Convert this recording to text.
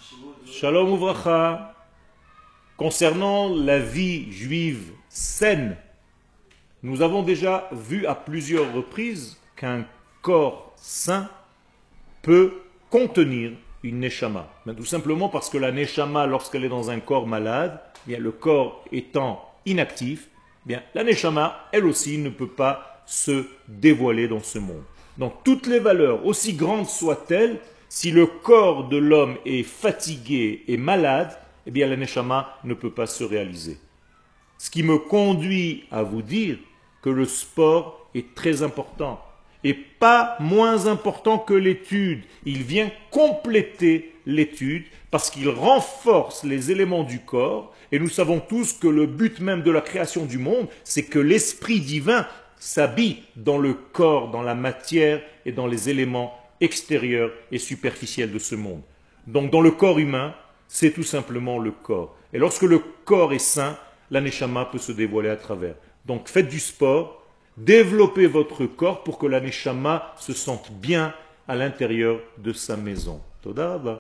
Shalom Uvracha. Concernant la vie juive saine, nous avons déjà vu à plusieurs reprises qu'un corps sain peut contenir une neshama. Mais tout simplement parce que la neshama, lorsqu'elle est dans un corps malade, bien, le corps étant inactif, bien, la neshama, elle aussi, ne peut pas se dévoiler dans ce monde. Donc toutes les valeurs, aussi grandes soient-elles, si le corps de l'homme est fatigué et malade, eh bien la neshama ne peut pas se réaliser. Ce qui me conduit à vous dire que le sport est très important et pas moins important que l'étude. Il vient compléter l'étude parce qu'il renforce les éléments du corps et nous savons tous que le but même de la création du monde, c'est que l'esprit divin s'habille dans le corps, dans la matière et dans les éléments extérieurs et superficiels de ce monde. Donc dans le corps humain, c'est tout simplement le corps. Et lorsque le corps est sain, la neshama peut se dévoiler à travers. Donc faites du sport, développez votre corps pour que la neshama se sente bien à l'intérieur de sa maison. Toda Rabba.